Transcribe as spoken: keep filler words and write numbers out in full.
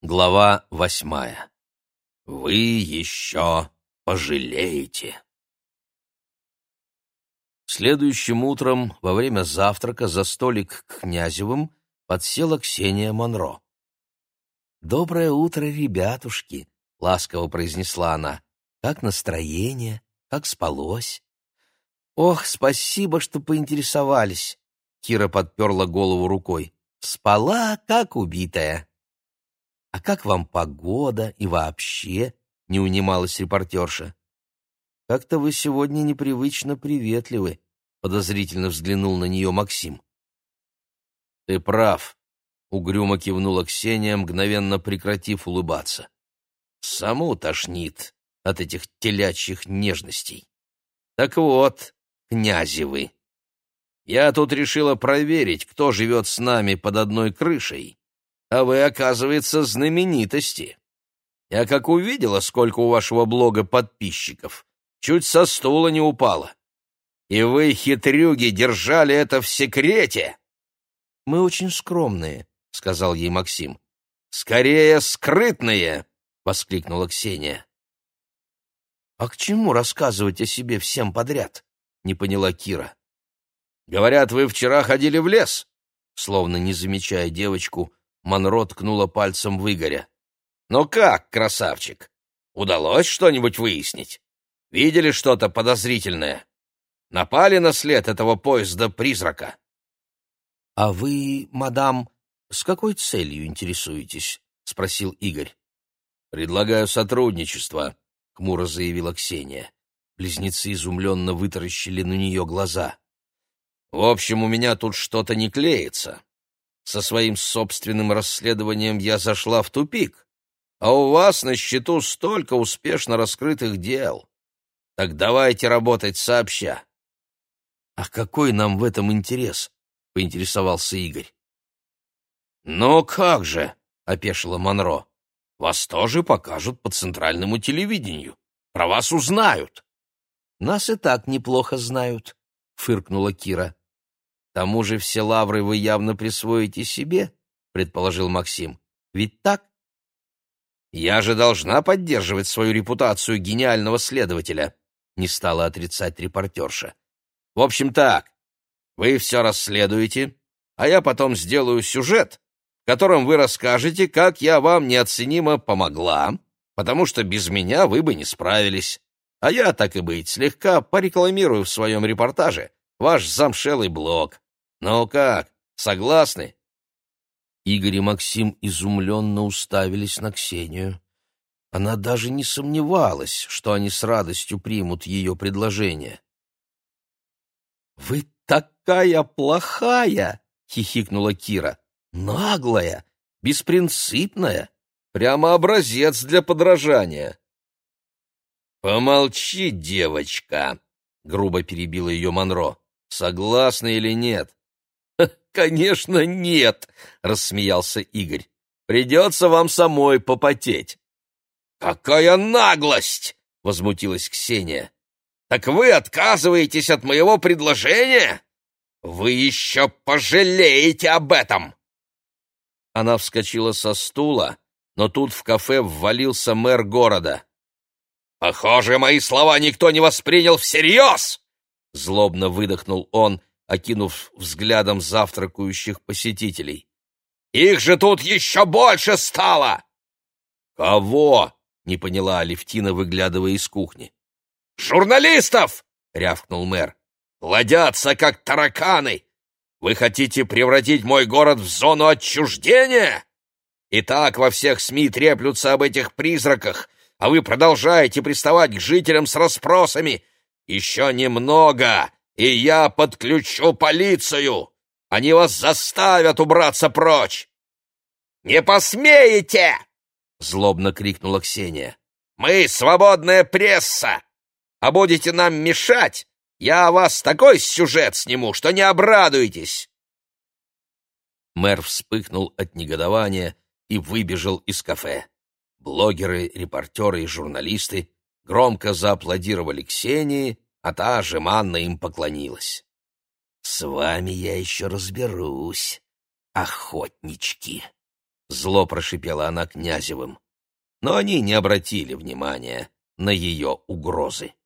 Глава восьмая. Вы еще пожалеете. Следующим утром во время завтрака за столик к Князевым подсела Ксения Монро. «Доброе утро, ребятушки!» — ласково произнесла она. «Как настроение? Как спалось?» «Ох, спасибо, что поинтересовались!» Кира подперла голову рукой. «Спала, как убитая!» «А как вам погода и вообще?» — не унималась репортерша. «Как-то вы сегодня непривычно приветливы», — подозрительно взглянул на нее Максим. «Ты прав», — угрюмо кивнула Ксения, мгновенно прекратив улыбаться. «Саму тошнит от этих телячьих нежностей. Так вот, Князевы, я тут решила проверить, кто живет с нами под одной крышей. А вы, оказывается, знаменитости. Я как увидела, сколько у вашего блога подписчиков, чуть со стула не упала. И вы, хитрюги, держали это в секрете. Мы очень скромные, — сказал ей Максим. Скорее, скрытные, — воскликнула Ксения. А к чему рассказывать о себе всем подряд? — не поняла Кира. Говорят, вы вчера ходили в лес, словно не замечая девочку, Монро ткнула пальцем в Игоря. «Ну как, красавчик, удалось что-нибудь выяснить? Видели что-то подозрительное? Напали на след этого поезда-призрака?» «А вы, мадам, с какой целью интересуетесь?» — спросил Игорь. «Предлагаю сотрудничество», — хмуро заявила Ксения. Близнецы изумленно вытаращили на нее глаза. «В общем, у меня тут что-то не клеится. Со своим собственным расследованием я зашла в тупик, а у вас на счету столько успешно раскрытых дел. Так давайте работать сообща». «А какой нам в этом интерес?» — поинтересовался Игорь. «Ну как же», — опешила Монро, — «вас тоже покажут по центральному телевидению. Про вас узнают». «Нас и так неплохо знают», — фыркнула Кира. «К тому же все лавры вы явно присвоите себе», — предположил Максим. «Ведь так?» «Я же должна поддерживать свою репутацию гениального следователя», — не стала отрицать репортерша. «В общем так, вы все расследуете, а я потом сделаю сюжет, в котором вы расскажете, как я вам неоценимо помогла, потому что без меня вы бы не справились. А я, так и быть, слегка порекламирую в своем репортаже ваш замшелый блог. Ну как, согласны?» Игорь и Максим изумленно уставились на Ксению. Она даже не сомневалась, что они с радостью примут ее предложение. «Вы такая плохая!» — хихикнула Кира. «Наглая, беспринципная, прямо образец для подражания». «Помолчи, девочка!» — грубо перебила ее Монро. «Согласны или нет?» «Конечно, нет!» — рассмеялся Игорь. «Придется вам самой попотеть». «Какая наглость!» — возмутилась Ксения. «Так вы отказываетесь от моего предложения? Вы еще пожалеете об этом!» Она вскочила со стула, но тут в кафе ввалился мэр города. «Похоже, мои слова никто не воспринял всерьез!» Злобно выдохнул он, окинув взглядом завтракающих посетителей. «Их же тут еще больше стало!» «Кого?» — не поняла Алевтина, выглядывая из кухни. «Журналистов!» — рявкнул мэр. «Плодятся, как тараканы! Вы хотите превратить мой город в зону отчуждения? И так во всех СМИ треплются об этих призраках, а вы продолжаете приставать к жителям с расспросами. Еще немного, и я подключу полицию! Они вас заставят убраться прочь!» «Не посмеете!» — злобно крикнула Ксения. «Мы свободная пресса! А будете нам мешать, я о вас такой сюжет сниму, что не обрадуетесь!» Мэр вспыхнул от негодования и выбежал из кафе. Блогеры, репортеры и журналисты громко зааплодировали Ксении, а та жеманно им поклонилась. «С вами я еще разберусь, охотнички!» — зло прошипела она Князевым. Но они не обратили внимания на ее угрозы.